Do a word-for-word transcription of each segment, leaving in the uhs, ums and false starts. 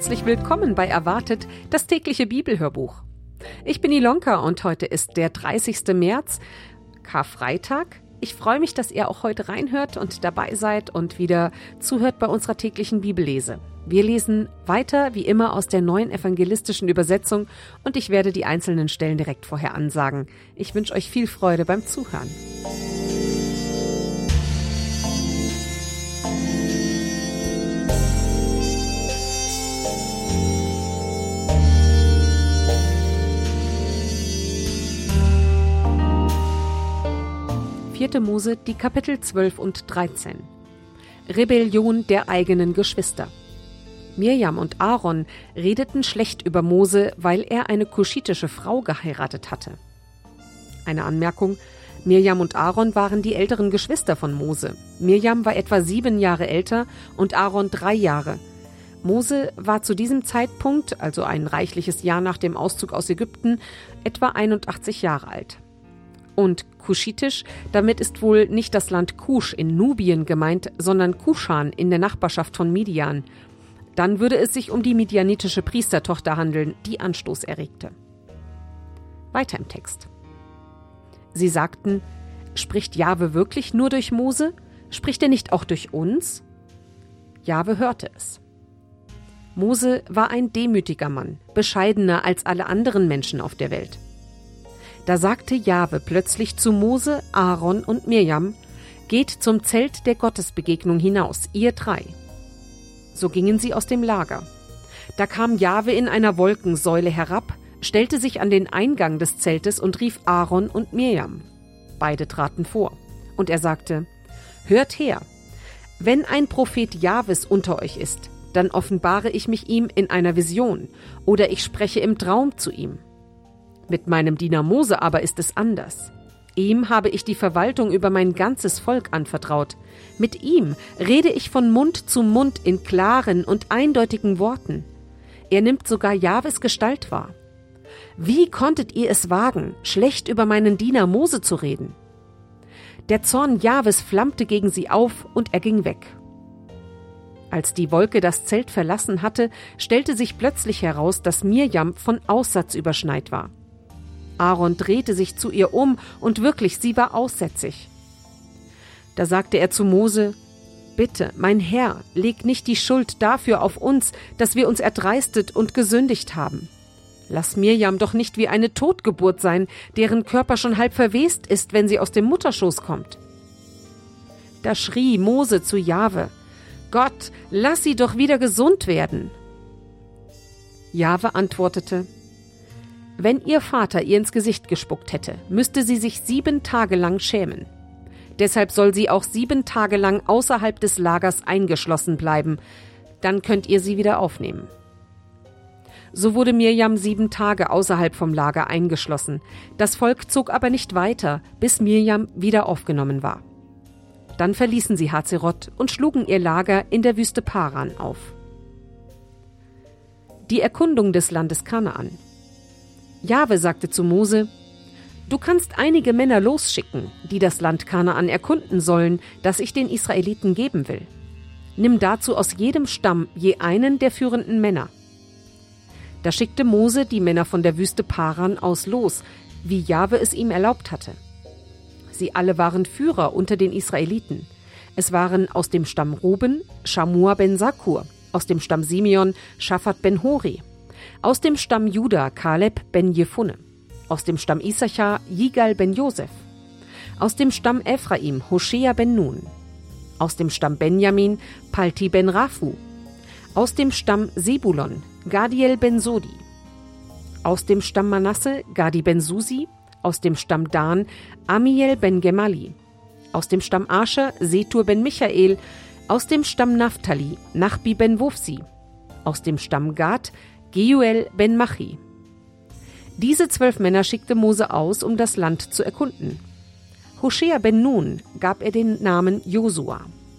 herzlich willkommen bei Erwartet, das tägliche Bibelhörbuch. Ich bin Ilonka und heute ist der dreißigste März, Karfreitag. Ich freue mich, dass ihr auch heute reinhört und dabei seid und wieder zuhört bei unserer täglichen Bibellese. Wir lesen weiter, wie immer, aus der neuen evangelistischen Übersetzung und ich werde die einzelnen Stellen direkt vorher ansagen. Ich wünsche euch viel Freude beim Zuhören. vierte Mose, die Kapitel zwölf und dreizehn. Rebellion der eigenen Geschwister. Mirjam und Aaron redeten schlecht über Mose, weil er eine kuschitische Frau geheiratet hatte. Eine Anmerkung: Mirjam und Aaron waren die älteren Geschwister von Mose. Mirjam war etwa sieben Jahre älter und Aaron drei Jahre. Mose war zu diesem Zeitpunkt, also ein reichliches Jahr nach dem Auszug aus Ägypten, etwa einundachtzig Jahre alt. Und kuschitisch, damit ist wohl nicht das Land Kusch in Nubien gemeint, sondern Kuschan in der Nachbarschaft von Midian. Dann würde es sich um die midianitische Priestertochter handeln, die Anstoß erregte. Weiter im Text. Sie sagten: Spricht Jahwe wirklich nur durch Mose? Spricht er nicht auch durch uns? Jahwe hörte es. Mose war ein demütiger Mann, bescheidener als alle anderen Menschen auf der Welt. Da sagte Jahwe plötzlich zu Mose, Aaron und Mirjam: Geht zum Zelt der Gottesbegegnung hinaus, ihr drei. So gingen sie aus dem Lager. Da kam Jahwe in einer Wolkensäule herab, stellte sich an den Eingang des Zeltes und rief Aaron und Mirjam. Beide traten vor. Und er sagte: Hört her, wenn ein Prophet Jahwes unter euch ist, dann offenbare ich mich ihm in einer Vision, oder ich spreche im Traum zu ihm. Mit meinem Diener Mose aber ist es anders. Ihm habe ich die Verwaltung über mein ganzes Volk anvertraut. Mit ihm rede ich von Mund zu Mund in klaren und eindeutigen Worten. Er nimmt sogar Jahwes Gestalt wahr. Wie konntet ihr es wagen, schlecht über meinen Diener Mose zu reden? Der Zorn Jahwes flammte gegen sie auf und er ging weg. Als die Wolke das Zelt verlassen hatte, stellte sich plötzlich heraus, dass Mirjam von Aussatz überschneit war. Aaron drehte sich zu ihr um und wirklich, sie war aussätzig. Da sagte er zu Mose: Bitte, mein Herr, leg nicht die Schuld dafür auf uns, dass wir uns erdreistet und gesündigt haben. Lass Mirjam doch nicht wie eine Totgeburt sein, deren Körper schon halb verwest ist, wenn sie aus dem Mutterschoß kommt. Da schrie Mose zu Jahwe: Gott, lass sie doch wieder gesund werden. Jahwe antwortete: Wenn ihr Vater ihr ins Gesicht gespuckt hätte, müsste sie sich sieben Tage lang schämen. Deshalb soll sie auch sieben Tage lang außerhalb des Lagers eingeschlossen bleiben. Dann könnt ihr sie wieder aufnehmen. So wurde Mirjam sieben Tage außerhalb vom Lager eingeschlossen. Das Volk zog aber nicht weiter, bis Mirjam wieder aufgenommen war. Dann verließen sie Hazeroth und schlugen ihr Lager in der Wüste Paran auf. Die Erkundung des Landes Kanaan. Jahwe sagte zu Mose: Du kannst einige Männer losschicken, die das Land Kanaan erkunden sollen, das ich den Israeliten geben will. Nimm dazu aus jedem Stamm je einen der führenden Männer. Da schickte Mose die Männer von der Wüste Paran aus los, wie Jahwe es ihm erlaubt hatte. Sie alle waren Führer unter den Israeliten. Es waren aus dem Stamm Ruben Schamua ben Sakur, aus dem Stamm Simeon Schaphat ben Hori, aus dem Stamm Juda Kaleb ben Jefunne, aus dem Stamm Issachar Jigal ben Josef, aus dem Stamm Ephraim Hoshea ben Nun, aus dem Stamm Benjamin Palti ben Raphu, aus dem Stamm Sebulon Gadiel ben Sodi, aus dem Stamm Manasse Gadi ben Susi, aus dem Stamm Dan Amiel ben Gemali, aus dem Stamm Ascher Setur ben Michael, aus dem Stamm Naphtali Nachbi ben Wofsi, aus dem Stamm Gad Geuel ben Machi. Diese zwölf Männer schickte Mose aus, um das Land zu erkunden. Hoshea ben Nun gab er den Namen Josua.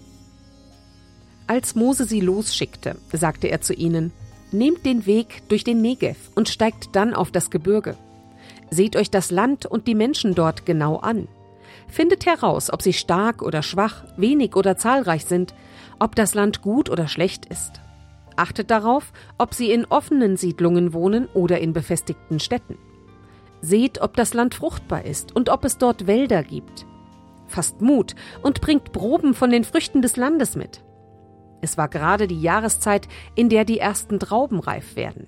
Als Mose sie losschickte, sagte er zu ihnen: Nehmt den Weg durch den Negev und steigt dann auf das Gebirge. Seht euch das Land und die Menschen dort genau an. Findet heraus, ob sie stark oder schwach, wenig oder zahlreich sind, ob das Land gut oder schlecht ist. Achtet darauf, ob sie in offenen Siedlungen wohnen oder in befestigten Städten. Seht, ob das Land fruchtbar ist und ob es dort Wälder gibt. Fasst Mut und bringt Proben von den Früchten des Landes mit. Es war gerade die Jahreszeit, in der die ersten Trauben reif werden.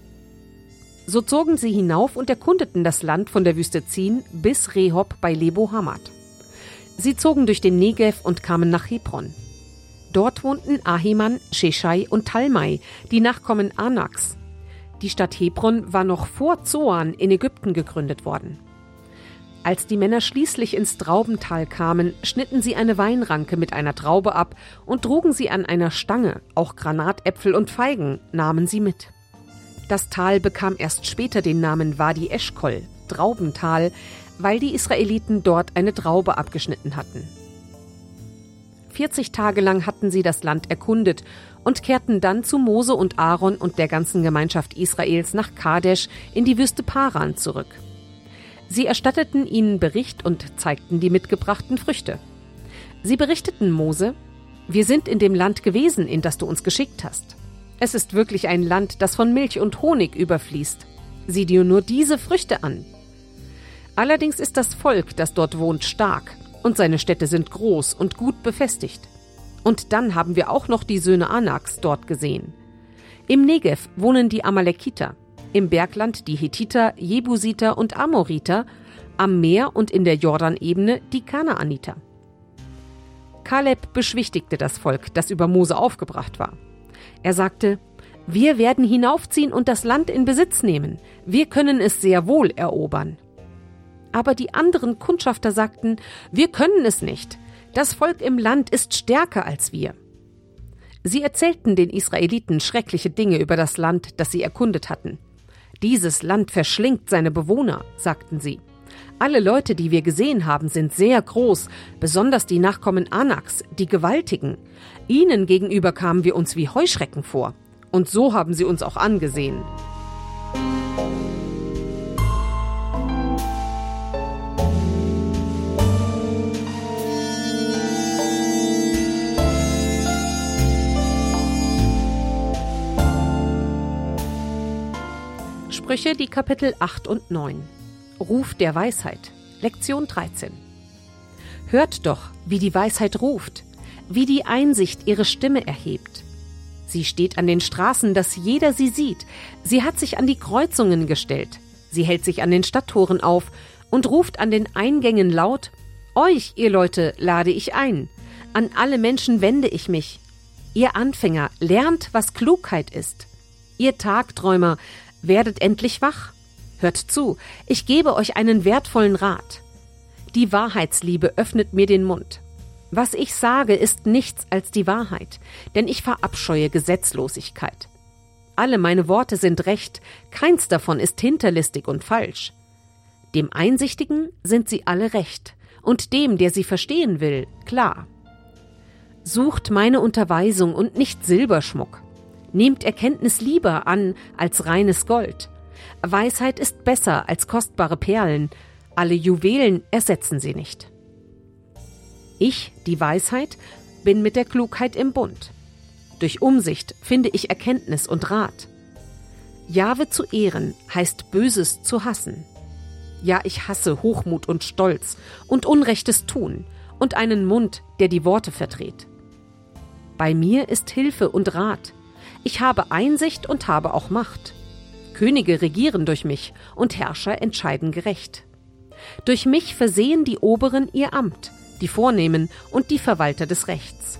So zogen sie hinauf und erkundeten das Land von der Wüste Zin bis Rehob bei Lebo Hamat. Sie zogen durch den Negev und kamen nach Hebron. Dort wohnten Ahiman, Sheshai und Talmai, die Nachkommen Anaks. Die Stadt Hebron war noch vor Zoan in Ägypten gegründet worden. Als die Männer schließlich ins Traubental kamen, schnitten sie eine Weinranke mit einer Traube ab und trugen sie an einer Stange, auch Granatäpfel und Feigen nahmen sie mit. Das Tal bekam erst später den Namen Wadi Eschkol, Traubental, weil die Israeliten dort eine Traube abgeschnitten hatten. vierzig Tage lang hatten sie das Land erkundet und kehrten dann zu Mose und Aaron und der ganzen Gemeinschaft Israels nach Kadesh in die Wüste Paran zurück. Sie erstatteten ihnen Bericht und zeigten die mitgebrachten Früchte. Sie berichteten Mose: Wir sind in dem Land gewesen, in das du uns geschickt hast. Es ist wirklich ein Land, das von Milch und Honig überfließt. Sieh dir nur diese Früchte an. Allerdings ist das Volk, das dort wohnt, stark. Und seine Städte sind groß und gut befestigt. Und dann haben wir auch noch die Söhne Anaks dort gesehen. Im Negev wohnen die Amalekiter, im Bergland die Hethiter, Jebusiter und Amoriter, am Meer und in der Jordanebene die Kanaaniter. Kaleb beschwichtigte das Volk, das über Mose aufgebracht war. Er sagte: Wir werden hinaufziehen und das Land in Besitz nehmen. Wir können es sehr wohl erobern. Aber die anderen Kundschafter sagten: Wir können es nicht. Das Volk im Land ist stärker als wir. Sie erzählten den Israeliten schreckliche Dinge über das Land, das sie erkundet hatten. Dieses Land verschlingt seine Bewohner, sagten sie. Alle Leute, die wir gesehen haben, sind sehr groß, besonders die Nachkommen Anaks, die Gewaltigen. Ihnen gegenüber kamen wir uns wie Heuschrecken vor. Und so haben sie uns auch angesehen. Sprüche, die Kapitel acht und neun. Ruf der Weisheit. Lektion dreizehn. Hört doch, wie die Weisheit ruft, wie die Einsicht ihre Stimme erhebt. Sie steht an den Straßen, dass jeder sie sieht. Sie hat sich an die Kreuzungen gestellt. Sie hält sich an den Stadttoren auf und ruft an den Eingängen laut: Euch, ihr Leute, lade ich ein. An alle Menschen wende ich mich. Ihr Anfänger, lernt, was Klugheit ist. Ihr Tagträumer, werdet endlich wach. Hört zu, ich gebe euch einen wertvollen Rat. Die Wahrheitsliebe öffnet mir den Mund. Was ich sage, ist nichts als die Wahrheit, denn ich verabscheue Gesetzlosigkeit. Alle meine Worte sind recht, keins davon ist hinterlistig und falsch. Dem Einsichtigen sind sie alle recht, und dem, der sie verstehen will, klar. Sucht meine Unterweisung und nicht Silberschmuck. Nehmt Erkenntnis lieber an als reines Gold. Weisheit ist besser als kostbare Perlen. Alle Juwelen ersetzen sie nicht. Ich, die Weisheit, bin mit der Klugheit im Bund. Durch Umsicht finde ich Erkenntnis und Rat. Jahwe zu ehren heißt Böses zu hassen. Ja, ich hasse Hochmut und Stolz und unrechtes Tun und einen Mund, der die Worte verdreht. Bei mir ist Hilfe und Rat. Ich habe Einsicht und habe auch Macht. Könige regieren durch mich und Herrscher entscheiden gerecht. Durch mich versehen die Oberen ihr Amt, die Vornehmen und die Verwalter des Rechts.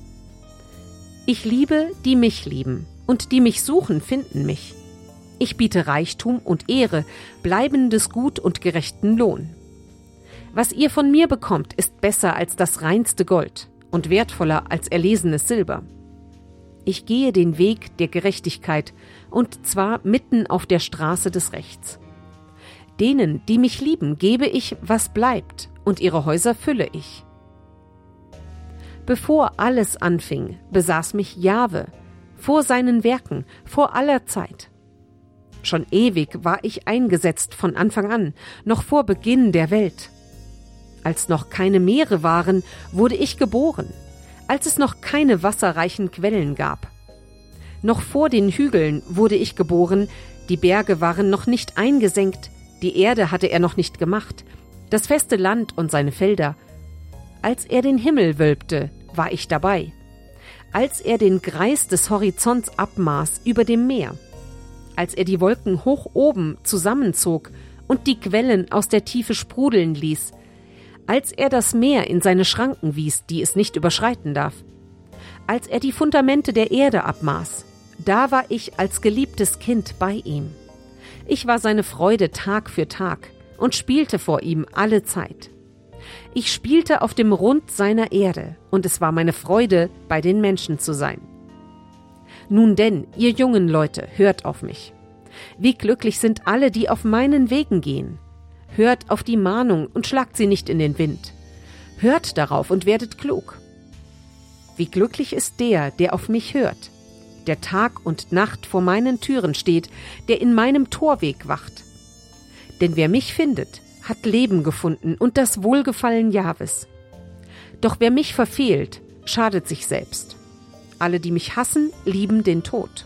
Ich liebe, die mich lieben, und die mich suchen, finden mich. Ich biete Reichtum und Ehre, bleibendes Gut und gerechten Lohn. Was ihr von mir bekommt, ist besser als das reinste Gold und wertvoller als erlesenes Silber. Ich gehe den Weg der Gerechtigkeit, und zwar mitten auf der Straße des Rechts. Denen, die mich lieben, gebe ich, was bleibt, und ihre Häuser fülle ich. Bevor alles anfing, besaß mich Jahwe, vor seinen Werken, vor aller Zeit. Schon ewig war ich eingesetzt von Anfang an, noch vor Beginn der Welt. Als noch keine Meere waren, wurde ich geboren, als es noch keine wasserreichen Quellen gab. Noch vor den Hügeln wurde ich geboren, die Berge waren noch nicht eingesenkt, die Erde hatte er noch nicht gemacht, das feste Land und seine Felder. Als er den Himmel wölbte, war ich dabei. Als er den Kreis des Horizonts abmaß über dem Meer. Als er die Wolken hoch oben zusammenzog und die Quellen aus der Tiefe sprudeln ließ. Als er das Meer in seine Schranken wies, die es nicht überschreiten darf. Als er die Fundamente der Erde abmaß, da war ich als geliebtes Kind bei ihm. Ich war seine Freude Tag für Tag und spielte vor ihm alle Zeit. Ich spielte auf dem Rund seiner Erde, und es war meine Freude, bei den Menschen zu sein. Nun denn, ihr jungen Leute, hört auf mich. Wie glücklich sind alle, die auf meinen Wegen gehen. Hört auf die Mahnung und schlagt sie nicht in den Wind. Hört darauf und werdet klug. Wie glücklich ist der, der auf mich hört, der Tag und Nacht vor meinen Türen steht, der in meinem Torweg wacht. Denn wer mich findet, hat Leben gefunden und das Wohlgefallen Jahwes. Doch wer mich verfehlt, schadet sich selbst. Alle, die mich hassen, lieben den Tod.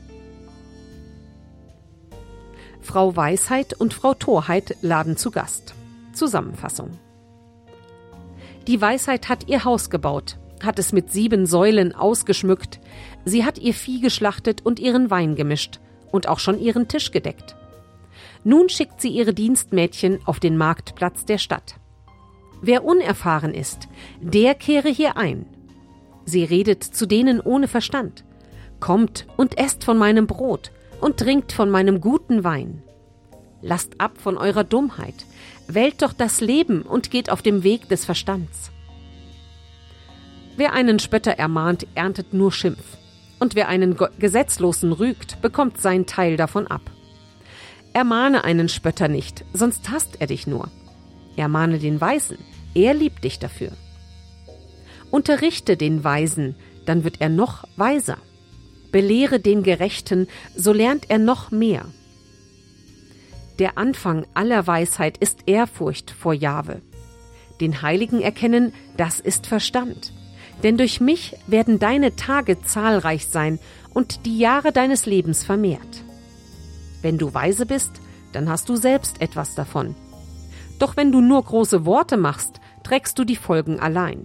Frau Weisheit und Frau Torheit laden zu Gast. Zusammenfassung. Die Weisheit hat ihr Haus gebaut, hat es mit sieben Säulen ausgeschmückt, sie hat ihr Vieh geschlachtet und ihren Wein gemischt und auch schon ihren Tisch gedeckt. Nun schickt sie ihre Dienstmädchen auf den Marktplatz der Stadt. Wer unerfahren ist, der kehre hier ein. Sie redet zu denen ohne Verstand. Kommt und esst von meinem Brot und trinkt von meinem guten Wein. Lasst ab von eurer Dummheit, wählt doch das Leben und geht auf dem Weg des Verstands. Wer einen Spötter ermahnt, erntet nur Schimpf. Und wer einen Gesetzlosen rügt, bekommt sein Teil davon ab. Ermahne einen Spötter nicht, sonst hasst er dich nur. Ermahne den Weisen, er liebt dich dafür. Unterrichte den Weisen, dann wird er noch weiser. Belehre den Gerechten, so lernt er noch mehr. Der Anfang aller Weisheit ist Ehrfurcht vor Jahwe. Den Heiligen erkennen, das ist Verstand. Denn durch mich werden deine Tage zahlreich sein und die Jahre deines Lebens vermehrt. Wenn du weise bist, dann hast du selbst etwas davon. Doch wenn du nur große Worte machst, trägst du die Folgen allein.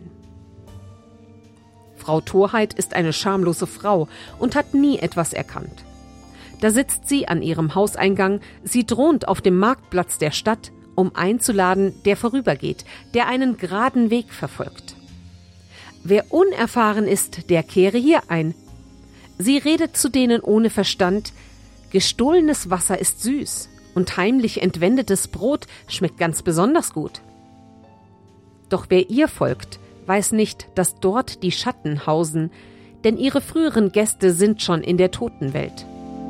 Frau Torheit ist eine schamlose Frau und hat nie etwas erkannt. Da sitzt sie an ihrem Hauseingang, sie thront auf dem Marktplatz der Stadt, um einzuladen, der vorübergeht, der einen geraden Weg verfolgt. Wer unerfahren ist, der kehre hier ein. Sie redet zu denen ohne Verstand, gestohlenes Wasser ist süß und heimlich entwendetes Brot schmeckt ganz besonders gut. Doch wer ihr folgt, weiß nicht, dass dort die Schatten hausen, denn ihre früheren Gäste sind schon in der Totenwelt.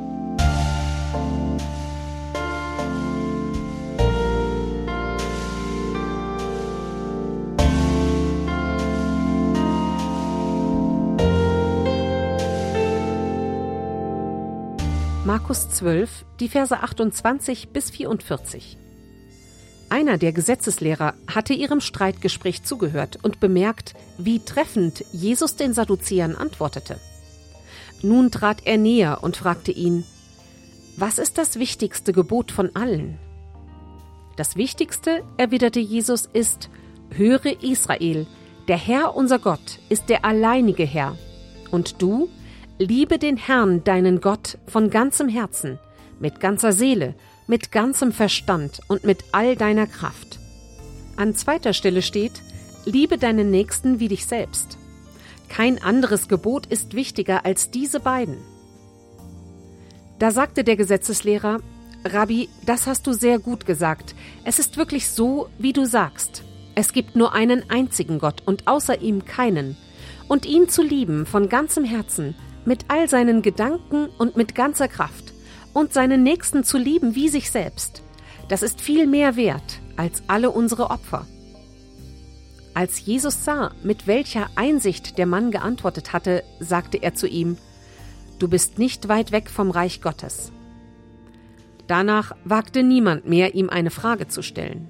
Markus zwölf, die Verse achtundzwanzig bis vierundvierzig. Einer der Gesetzeslehrer hatte ihrem Streitgespräch zugehört und bemerkt, wie treffend Jesus den Sadduzäern antwortete. Nun trat er näher und fragte ihn: Was ist das wichtigste Gebot von allen? Das Wichtigste, erwiderte Jesus, ist: Höre Israel, der Herr unser Gott ist der alleinige Herr. Und du, liebe den Herrn, deinen Gott, von ganzem Herzen, mit ganzer Seele, mit ganzem Verstand und mit all deiner Kraft. An zweiter Stelle steht: Liebe deinen Nächsten wie dich selbst. Kein anderes Gebot ist wichtiger als diese beiden. Da sagte der Gesetzeslehrer: Rabbi, das hast du sehr gut gesagt. Es ist wirklich so, wie du sagst. Es gibt nur einen einzigen Gott und außer ihm keinen. Und ihn zu lieben von ganzem Herzen, mit all seinen Gedanken und mit ganzer Kraft und seinen Nächsten zu lieben wie sich selbst, das ist viel mehr wert als alle unsere Opfer. Als Jesus sah, mit welcher Einsicht der Mann geantwortet hatte, sagte er zu ihm: Du bist nicht weit weg vom Reich Gottes. Danach wagte niemand mehr, ihm eine Frage zu stellen.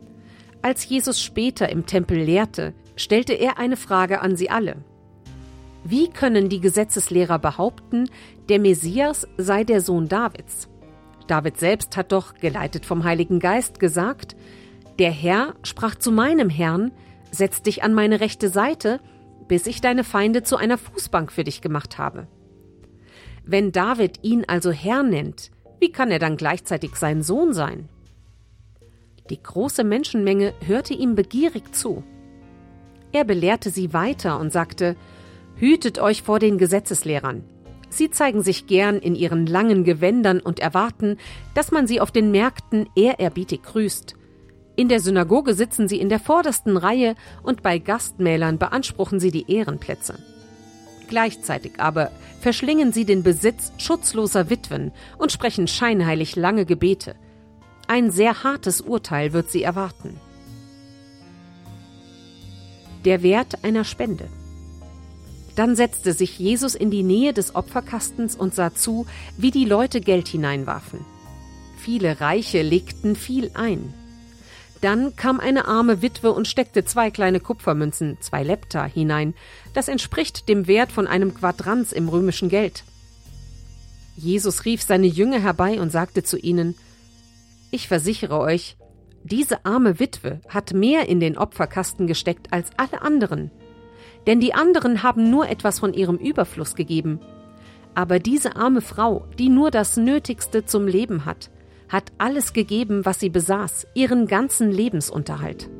Als Jesus später im Tempel lehrte, stellte er eine Frage an sie alle. Wie können die Gesetzeslehrer behaupten, der Messias sei der Sohn Davids? David selbst hat doch, geleitet vom Heiligen Geist, gesagt: Der Herr sprach zu meinem Herrn: Setz dich an meine rechte Seite, bis ich deine Feinde zu einer Fußbank für dich gemacht habe. Wenn David ihn also Herr nennt, wie kann er dann gleichzeitig sein Sohn sein? Die große Menschenmenge hörte ihm begierig zu. Er belehrte sie weiter und sagte: Hütet euch vor den Gesetzeslehrern. Sie zeigen sich gern in ihren langen Gewändern und erwarten, dass man sie auf den Märkten ehrerbietig grüßt. In der Synagoge sitzen sie in der vordersten Reihe und bei Gastmählern beanspruchen sie die Ehrenplätze. Gleichzeitig aber verschlingen sie den Besitz schutzloser Witwen und sprechen scheinheilig lange Gebete. Ein sehr hartes Urteil wird sie erwarten. Der Wert einer Spende. Dann setzte sich Jesus in die Nähe des Opferkastens und sah zu, wie die Leute Geld hineinwarfen. Viele Reiche legten viel ein. Dann kam eine arme Witwe und steckte zwei kleine Kupfermünzen, zwei Lepta, hinein. Das entspricht dem Wert von einem Quadranz im römischen Geld. Jesus rief seine Jünger herbei und sagte zu ihnen: Ich versichere euch, diese arme Witwe hat mehr in den Opferkasten gesteckt als alle anderen. Denn die anderen haben nur etwas von ihrem Überfluss gegeben. Aber diese arme Frau, die nur das Nötigste zum Leben hat, hat alles gegeben, was sie besaß, ihren ganzen Lebensunterhalt.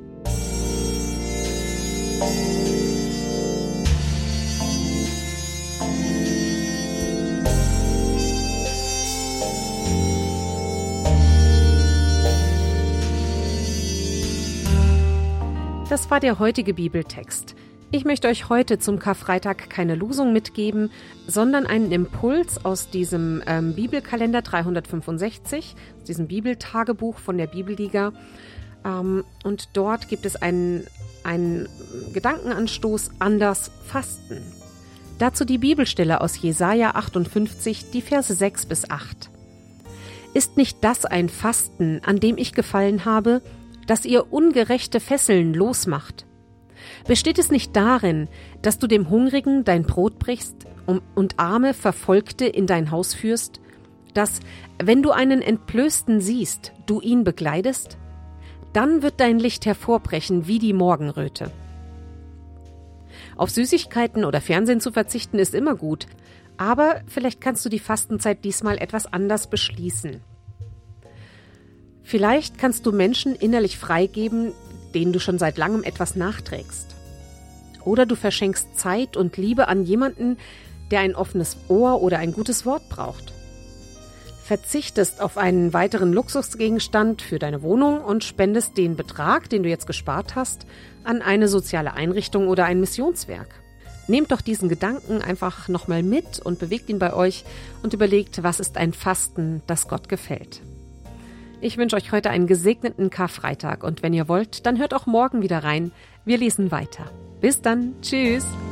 Das war der heutige Bibeltext. Ich möchte euch heute zum Karfreitag keine Losung mitgeben, sondern einen Impuls aus diesem ähm, Bibelkalender dreihundertfünfundsechzig, aus diesem Bibeltagebuch von der Bibelliga. Ähm, und dort gibt es einen, einen Gedankenanstoß an das Fasten. Dazu die Bibelstelle aus Jesaja achtundfünfzig, die Verse sechs bis acht. Ist nicht das ein Fasten, an dem ich gefallen habe, dass ihr ungerechte Fesseln losmacht? Besteht es nicht darin, dass du dem Hungrigen dein Brot brichst und Arme Verfolgte in dein Haus führst, dass, wenn du einen Entblößten siehst, du ihn bekleidest? Dann wird dein Licht hervorbrechen wie die Morgenröte. Auf Süßigkeiten oder Fernsehen zu verzichten ist immer gut, aber vielleicht kannst du die Fastenzeit diesmal etwas anders beschließen. Vielleicht kannst du Menschen innerlich freigeben, denen du schon seit langem etwas nachträgst. Oder du verschenkst Zeit und Liebe an jemanden, der ein offenes Ohr oder ein gutes Wort braucht. Verzichtest auf einen weiteren Luxusgegenstand für deine Wohnung und spendest den Betrag, den du jetzt gespart hast, an eine soziale Einrichtung oder ein Missionswerk. Nehmt doch diesen Gedanken einfach nochmal mit und bewegt ihn bei euch und überlegt, was ist ein Fasten, das Gott gefällt. Ich wünsche euch heute einen gesegneten Karfreitag und wenn ihr wollt, dann hört auch morgen wieder rein. Wir lesen weiter. Bis dann. Tschüss.